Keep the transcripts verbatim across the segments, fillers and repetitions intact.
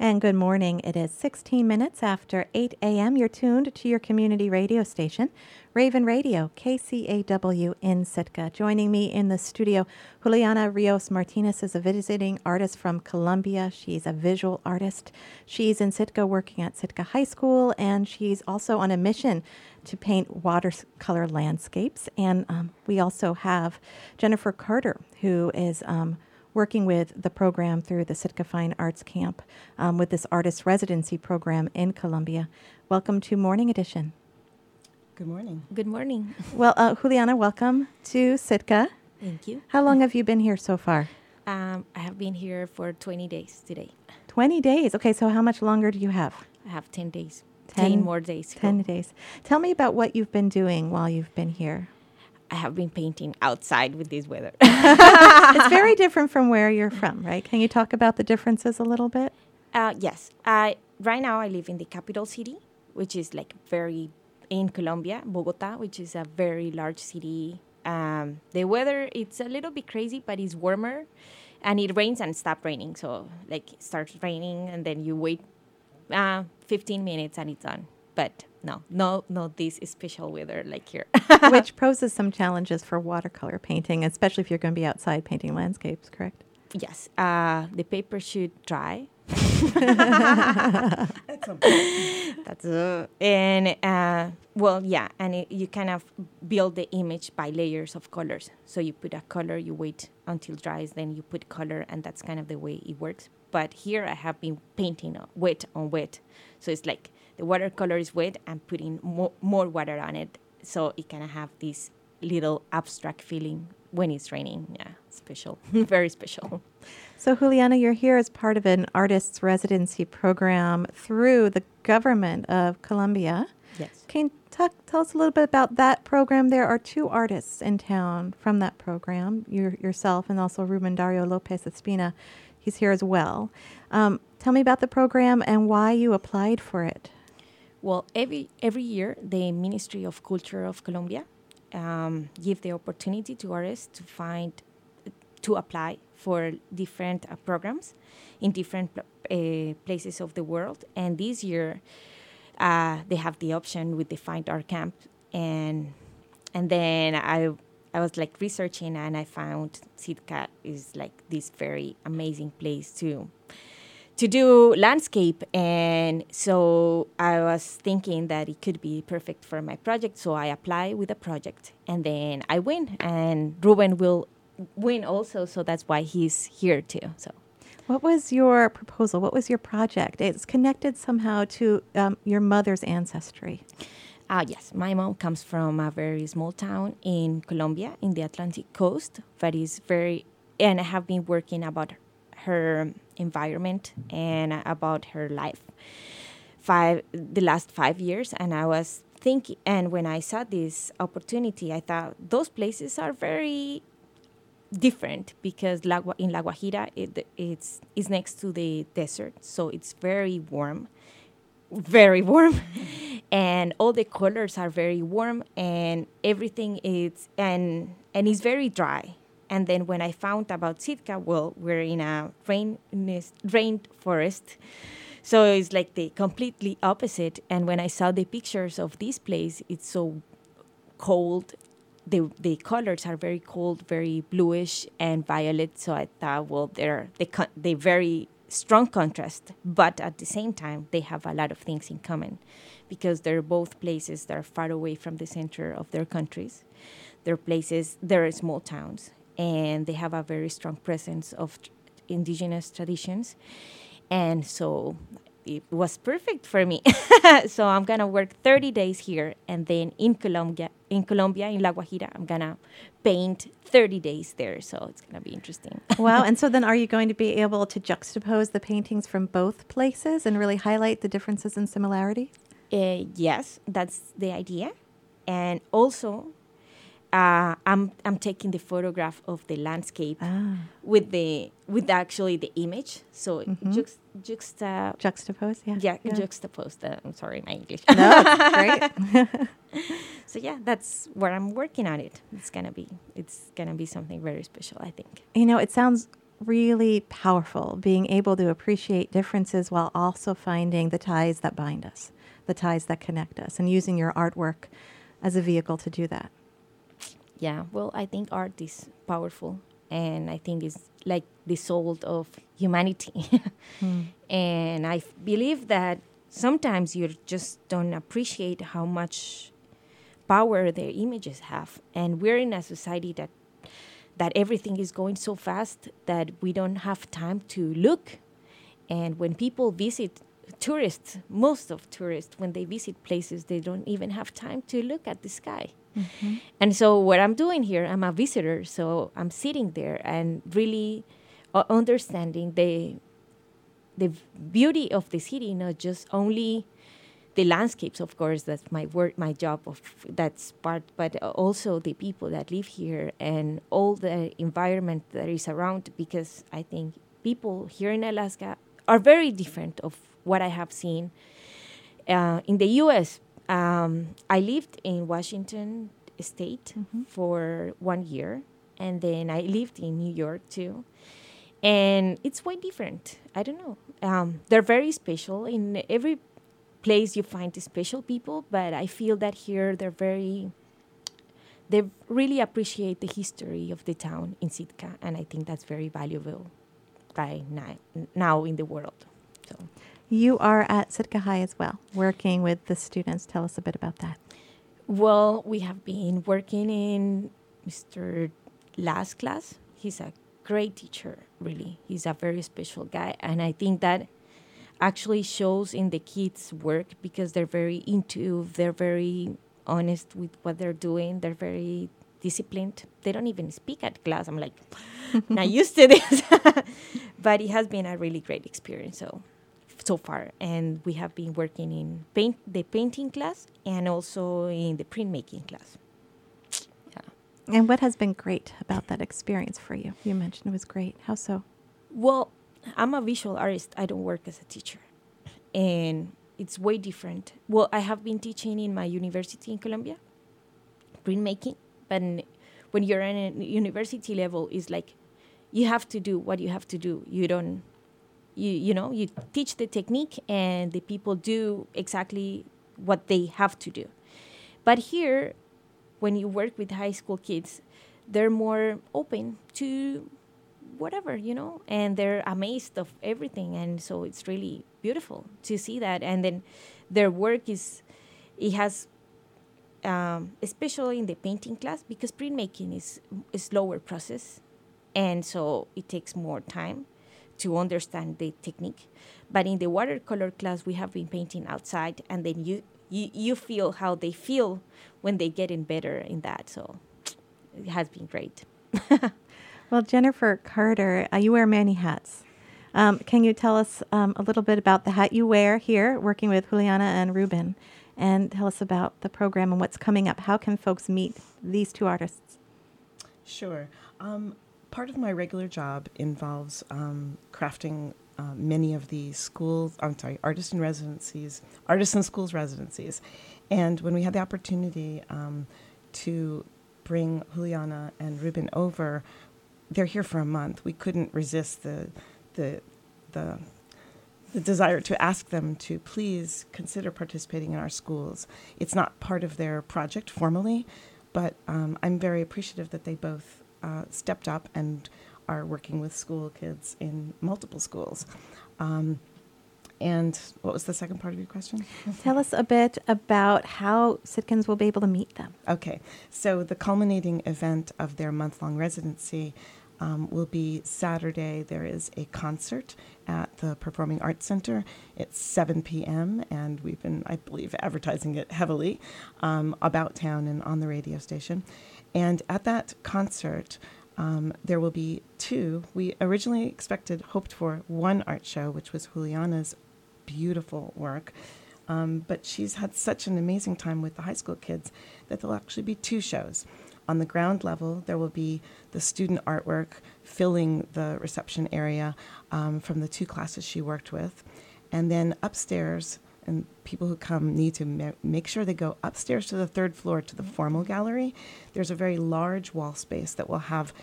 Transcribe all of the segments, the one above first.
And good morning. It is sixteen minutes after eight a.m. You're tuned to your community radio station, Raven Radio, K C A W in Sitka. Joining me in the studio, Juliana Rios Martinez is a visiting artist from Colombia. She's a visual artist. She's in Sitka working at Sitka High School, and she's also on a mission to paint watercolor landscapes. And um, we also have Jennifer Carter, who is um, working with the program through the Sitka Fine Arts Camp um, with this artist residency program in Colombia. Welcome to Morning Edition. Good morning. Good morning. Well, uh, Juliana, welcome to Sitka. Thank you. How long have you been here so far? Um, I have been here for twenty days today. twenty days. Okay, so how much longer do you have? I have ten days. ten, ten more days. to ten go. days. Tell me about what you've been doing while you've been here. I have been painting outside with this weather. It's very different from where you're from, right? Can you talk about the differences a little bit? Uh, yes. I right now I live in the capital city, which is like very in Colombia, Bogota, which is a very large city. Um, the weather, it's a little bit crazy, but it's warmer, and it rains and stops raining. So like it starts raining, and then you wait uh, fifteen minutes and it's done. But no, no, no, this special weather like here. Which poses some challenges for watercolor painting, especially if you're going to be outside painting landscapes, correct? Yes, uh, the paper should dry. That's okay. That's uh, and uh, well, yeah, and it, you kind of build the image by layers of colors. So you put a color, you wait until it dries, then you put color, and that's kind of the way it works. But here I have been painting uh, wet on wet, so it's like the watercolor is wet and putting more, more water on it, so it kind of have this little abstract feeling when it's raining. Yeah, special, very special. So, Juliana, you're here as part of an artist's residency program through the government of Colombia. Yes. Can you talk, tell us a little bit about that program? There are two artists in town from that program, you yourself and also Ruben Dario Lopez Espina. He's here as well. Um, tell me about the program and why you applied for it. Well, every every year, the Ministry of Culture of Colombia um, give the opportunity to artists to find, to apply for different uh, programs in different uh, places of the world. And this year, uh, they have the option with the Fine Art Camp. And and then I I was like researching, and I found Sitka is like this very amazing place to to do landscape. And so I was thinking that it could be perfect for my project. So I apply with a project, and then I win, and Ruben will win also. So that's why he's here too. So What was your proposal? What was your project? It's connected somehow to um, your mother's ancestry. uh, yes, my mom comes from a very small town in Colombia in the Atlantic coast, that is very, and I have been working about her environment and about her life five the last five years. And I was thinking, and when I saw this opportunity, I thought those places are very different, because La, Gua- in La Guajira it, it's is next to the desert, so it's very warm, very warm, and all the colors are very warm, and everything is and and it's very dry. And then when I found about Sitka, well, we're in a rain rain forest, so it's like the completely opposite. And when I saw the pictures of this place, it's so cold. The the colors are very cold, very bluish and violet. So I thought, well, they're they con- they very strong contrast, but at the same time they have a lot of things in common, because they're both places that are far away from the center of their countries. They're places, they're small towns, and they have a very strong presence of t- indigenous traditions. And so it was perfect for me. So I'm gonna work thirty days here, and then in Colombia, in Colombia, in La Guajira, I'm gonna paint thirty days there. So it's gonna be interesting. Wow. And so then are you going to be able to juxtapose the paintings from both places and really highlight the differences and similarity? Uh, yes, that's the idea. And also, uh, I'm I'm taking the photograph of the landscape Ah. with the with actually the image. So Mhm. jux, juxta, Juxtapose, yeah. yeah, juxtaposed. Uh, I'm sorry, my English. No, it's great. So yeah, that's where I'm working on it. It's gonna be it's gonna be something very special, I think. You know, it sounds really powerful, being able to appreciate differences while also finding the ties that bind us, the ties that connect us, and using your artwork as a vehicle to do that. Yeah, well, I think art is powerful, and I think it's like the soul of humanity. mm. And I f- believe that sometimes you just don't appreciate how much power their images have. And we're in a society that that everything is going so fast that we don't have time to look. And when people visit, tourists, most of tourists, when they visit places, they don't even have time to look at the sky. Mm-hmm. And so what I'm doing here, I'm a visitor, so I'm sitting there and really uh, understanding the the beauty of the city, not just only the landscapes, of course, that's my work, my job, of that's part, but also the people that live here and all the environment that is around, because I think people here in Alaska are very different of what I have seen uh, in the U S. Um, I lived in Washington State mm-hmm. for one year, and then I lived in New York too. And it's quite different. I don't know. Um, they're very special. In every place you find special people, but I feel that here they're very, they really appreciate the history of the town in Sitka, and I think that's very valuable right now, now in the world. So. You are at Sitka High as well, working with the students. Tell us a bit about that. Well, we have been working in Mister Last class. He's a great teacher, really. He's a very special guy, and I think that actually shows in the kids' work because they're very into, they're very honest with what they're doing. They're very disciplined. They don't even speak at class. I'm like, not used to this. But it has been a really great experience so so far. And we have been working in paint, the painting class and also in the printmaking class. Yeah. And what has been great about that experience for you? You mentioned it was great. How so? Well, I'm a visual artist. I don't work as a teacher. And it's way different. Well, I have been teaching in my university in Colombia, printmaking. But when you're in a university level, it's like you have to do what you have to do. You don't, you you know, you teach the technique and the people do exactly what they have to do. But here, when you work with high school kids, they're more open to whatever, you know, and they're amazed of everything. And so it's really beautiful to see that. And then their work is, it has, um, especially in the painting class, because printmaking is a slower process. And so it takes more time to understand the technique. But in the watercolor class, we have been painting outside, and then you, you, you feel how they feel when they get in better in that. So it has been great. Well, Jennifer Carter, uh, you wear many hats. Um, can you tell us um, a little bit about the hat you wear here, working with Juliana and Ruben, and tell us about the program and what's coming up? How can folks meet these two artists? Sure. Um, part of my regular job involves um, crafting uh, many of the schools, I'm sorry, artist in residencies, artists in schools residencies. And when we had the opportunity um, to bring Juliana and Ruben over, they're here for a month. We couldn't resist the the the the desire to ask them to please consider participating in our schools. It's not part of their project formally, but um, I'm very appreciative that they both uh, stepped up and are working with school kids in multiple schools. Um, and what was the second part of your question? Tell us a bit about how Sitkans will be able to meet them. Okay, so the culminating event of their month-long residency Um, will be Saturday. There is a concert at the Performing Arts Center. It's seven p.m. and we've been, I believe, advertising it heavily um, about town and on the radio station. And at that concert, um, there will be two. We originally expected, hoped for one art show, which was Juliana's beautiful work. Um, but she's had such an amazing time with the high school kids that there'll actually be two shows. On the ground level, there will be the student artwork filling the reception area um, from the two classes she worked with. And then upstairs, and people who come need to ma- make sure they go upstairs to the third floor to the formal gallery. There's a very large wall space that will have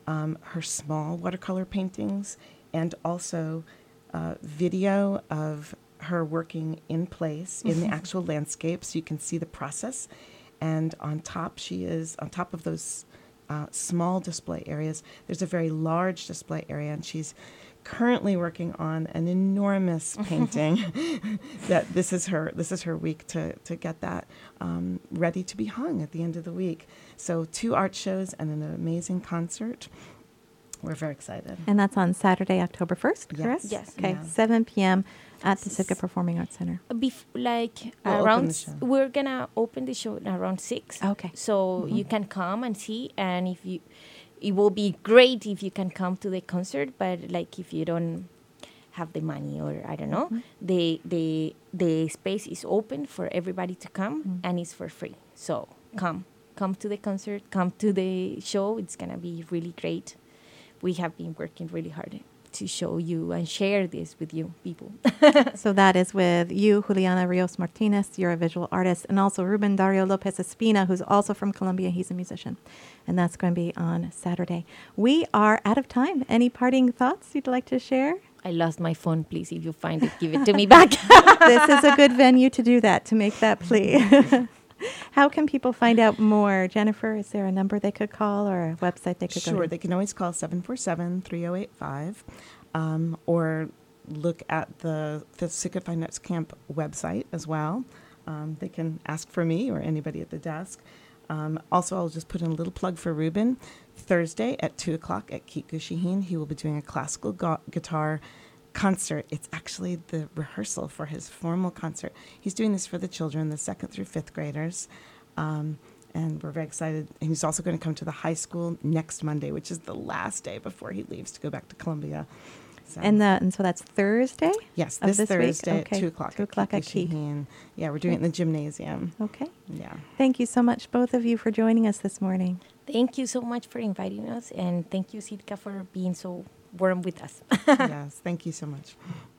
um, her small watercolor paintings, and also uh, video of her working in place in the actual landscape, so you can see the process. And on top, she is, on top of those uh, small display areas, there's a very large display area, and she's currently working on an enormous painting that this is her this is her week to to get that um, ready to be hung at the end of the week. So two art shows and an amazing concert. We're very excited. And that's on Saturday, October first, Yes. correct? Yes. Okay, Yeah. seven p.m. at the Sitka Performing Arts Center. Bef- like We'll open around, the s- show. we're gonna open the show around six. Okay. So you can come and see, and if you, it will be great if you can come to the concert. But like if you don't have the money, or I don't know, the the the space is open for everybody to come, and it's for free. So come, come to the concert, come to the show. It's gonna be really great. We have been working really hard to show you and share this with you people. So that is with you, Juliana Rios Martinez. You're a visual artist, and also Ruben Dario Lopez Espina, who's also from Colombia. He's a musician, and that's going to be on Saturday. We are out of time. Any parting thoughts you'd like to share? I lost my phone. Please, if you find it, give it to me back. This is a good venue to do that, to make that plea. How can people find out more? Jennifer, is there a number they could call or a website they could go Sure, to? they can always call seven four seven, three oh eight five um, or look at the, the Sitka Fine Arts Camp website as well. Um, they can ask for me or anybody at the desk. Um, also, I'll just put in a little plug for Ruben. Thursday at two o'clock at Kikushihin, he will be doing a classical gu- guitar concert. It's actually the rehearsal for his formal concert. He's doing this for the children, the second through fifth graders. Um, and we're very excited. And he's also going to come to the high school next Monday, which is the last day before he leaves to go back to Columbia. So, And, the, and so that's Thursday? yes, of this, this week? Thursday Okay, at two o'clock. two o'clock at Key. Kikushihin. Yeah, we're doing it in the gymnasium. Okay. Yeah. Thank you so much, both of you, for joining us this morning. Thank you so much for inviting us, and thank you, Sitka, for being so warm with us. Yes, thank you so much.